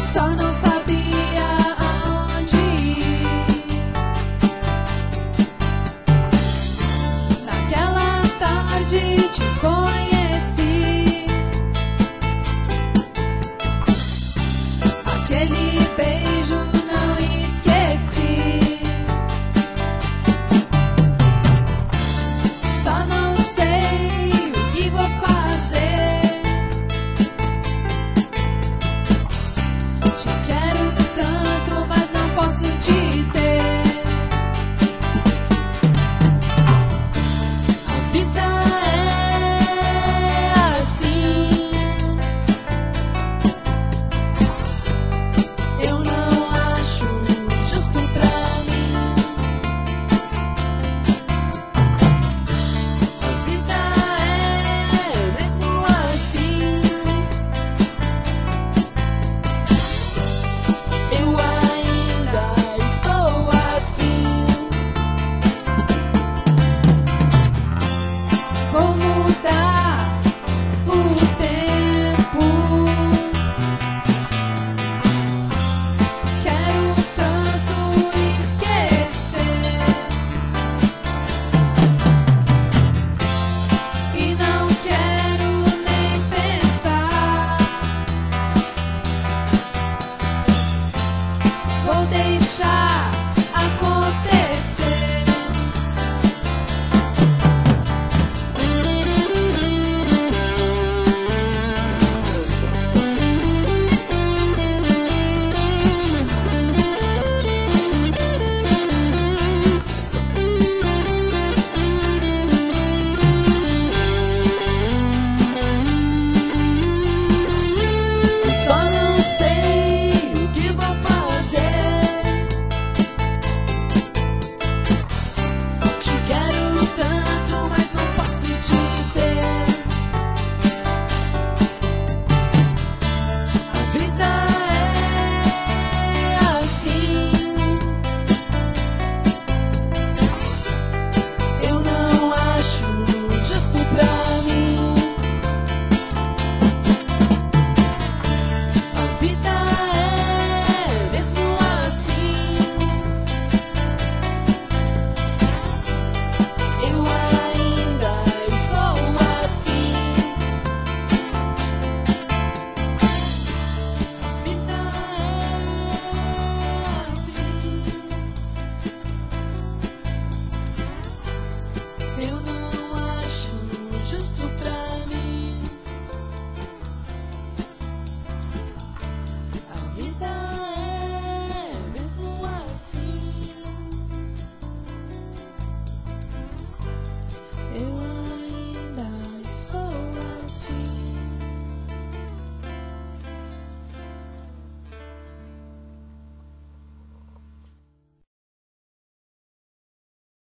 só não sabia aonde ir. Naquela tarde te conheci, aquele beijo não esqueci. Só não sei o que vou fazer. Te quero tanto, mas não posso te ter. A vida é assim. Eu não acho justo pra mim. A vida é mesmo assim. Eu ainda estou afim. Vou mudar o tempo. Quero tanto esquecer e não quero nem pensar. Vou deixar